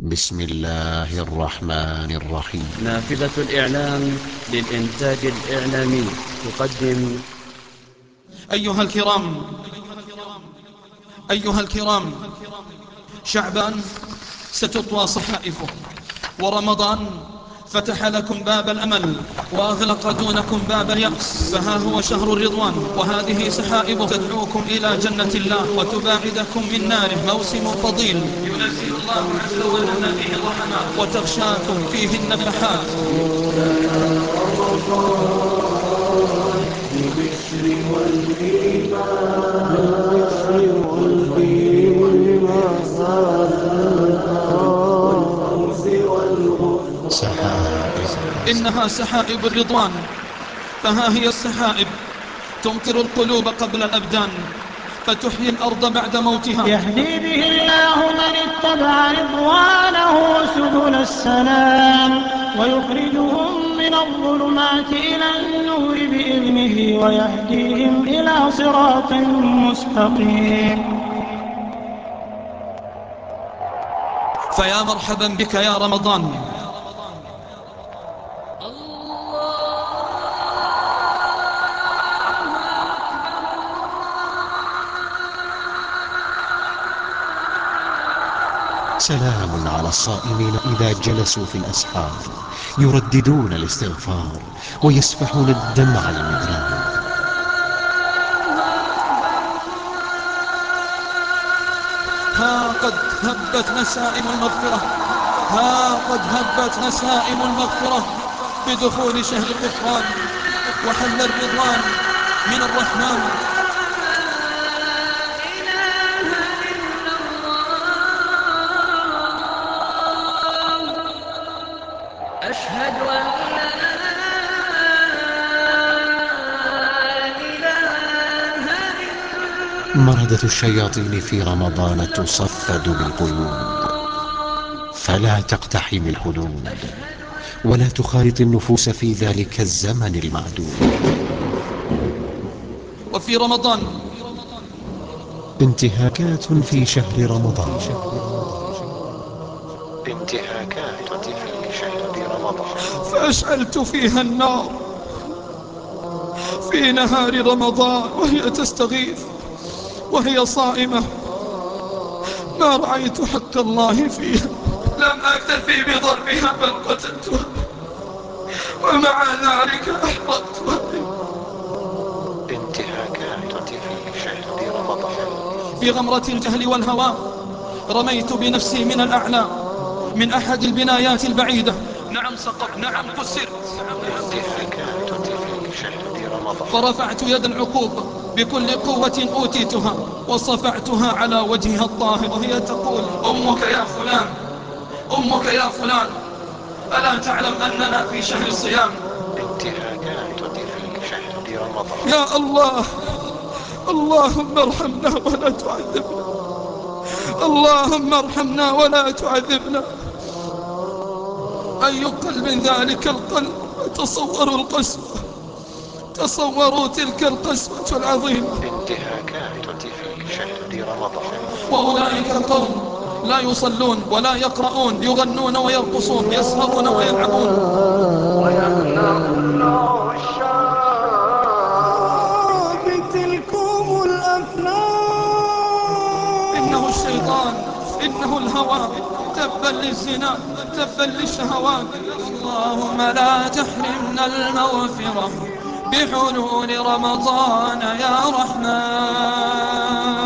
بسم الله الرحمن الرحيم. نافذة الإعلام للإنتاج الإعلامي تقدم. أيها الكرام، شعبان ستطوى صحائفه، ورمضان فتح لكم باب الأمل وأغلق دونكم باب اليأس، فها هو شهر الرضوان، وهذه سحائبه تدعوكم إلى جنة الله وتباعدكم من ناره. موسم فضيل ينزل الله عز وجل فيه الرحمات وتغشاكم فيه النفحات. إنها سحائب الرضوان، فها هي السحائب تمطر القلوب قبل الأبدان، فتحيي الأرض بعد موتها. يهدي به الله من اتبع رضوانه سبل السلام، ويخرجهم من الظلمات إلى النور بإذنه، ويهديهم إلى صراط مستقيم. فيا مرحبا بك يا رمضان. سلام على الصائمين إذا جلسوا في الأسحار، يرددون الاستغفار ويسفحون الدمع المدرار. ها قد هبت نسائم المغفرة، ها قد هبت نسائم المغفرة بدخول شهر الغفران، وحل الرضوان من الرحمن. أشهد أن لا إله إلا مردة الشياطين في رمضان تصفد بالقيود، فلا تقتحم الحدود ولا تخالط النفوس في ذلك الزمن المعدود. وفي رمضان انتهاكات في شهر رمضان، انتهاكات في شهر رمضان. فأشعلت فيها النار في نهار رمضان وهي تستغيث وهي صائمة، ما رأيت حق الله فيها. لم أكتفي بضربها بل قتلتها، ومع ذلك أحرقتها. انتهاكات في شهر رمضان. في غمرة الجهل والهوى رميت بنفسي من الأعلى من أحد البنايات البعيدة. نعم سقط، نعم كسرت. انتهاكات في شهر رمضان. فرفعت يد العقوبة بكل قوة أوتيتها وصفعتها على وجهها الطاهر، وهي تقول: أمك يا فلان، أمك يا فلان، ألا تعلم أننا في شهر الصيام؟ انتهاكات في شهر رمضان. يا الله، اللهم ارحمنا ولا تعذبنا، اللهم ارحمنا ولا تعذبنا. أي قلب ذلك القلب. تصوروا القسوة، تصوروا تلك القسوة العظيمة. انتهاكات في شهر رمضان. وأولئك القوم لا يصلون ولا يقرؤون، يغنون ويرقصون، يسهرون ويلعبون، ويمنعون الشاب تلكم الأفلام. إنه الشيطان، إنه الهوى، تبا للزنا، تبا للشهوات. اللهم لا تحرمنا المغفرة بحلول رمضان يا رحمن.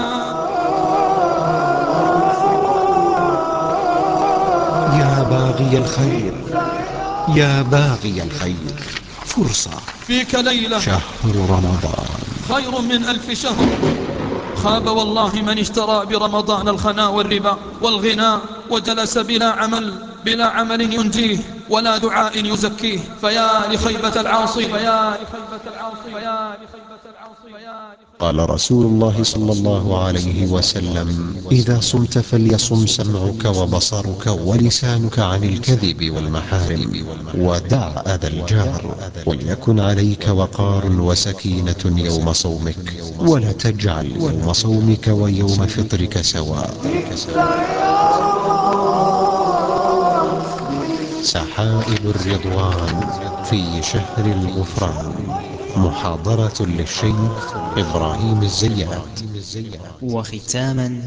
يا باغي الخير، يا باغي الخير، فرصة. فيك ليلة شهر رمضان خير من 1000 شهر. خاب والله من اشترى برمضان الخنا والربا والغناء، وجلس بلا عمل ينجيه ولا دعاء يزكيه. فيا لخيبة العاصي، فيا لخيبة العاصي، فيا لخيبة العاصي، فيا قال رسول الله صلى الله عليه وسلم: إذا صمت فليصم سمعك وبصرك ولسانك عن الكذب والمحارم، ودع أذى الجار، وليكن عليك وقار وسكينة يوم صومك، ولا تجعل يوم صومك ويوم فطرك سواء. سحائب الرضوان في شهر الغفران. محاضرة للشيخ إبراهيم الزيات. وختاما،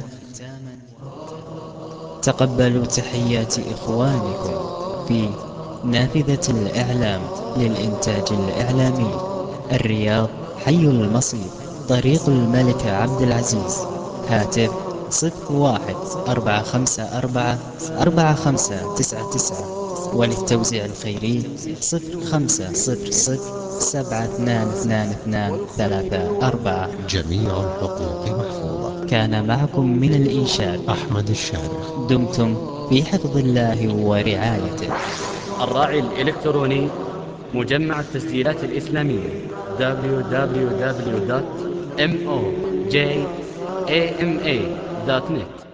تقبلوا تحيات إخوانكم في نافذة الإعلام للإنتاج الإعلامي، الرياض، حي المصيف، طريق الملك عبد العزيز. هاتف 01-454-4599. وللتوزيع الخيري 0500-72223. جميع الحقوق محفوظة. كان معكم من الإنشاد أحمد الشارع. دمتم في حفظ الله ورعايته. الراعي الإلكتروني مجمع التسجيلات الإسلامية www.mojama.net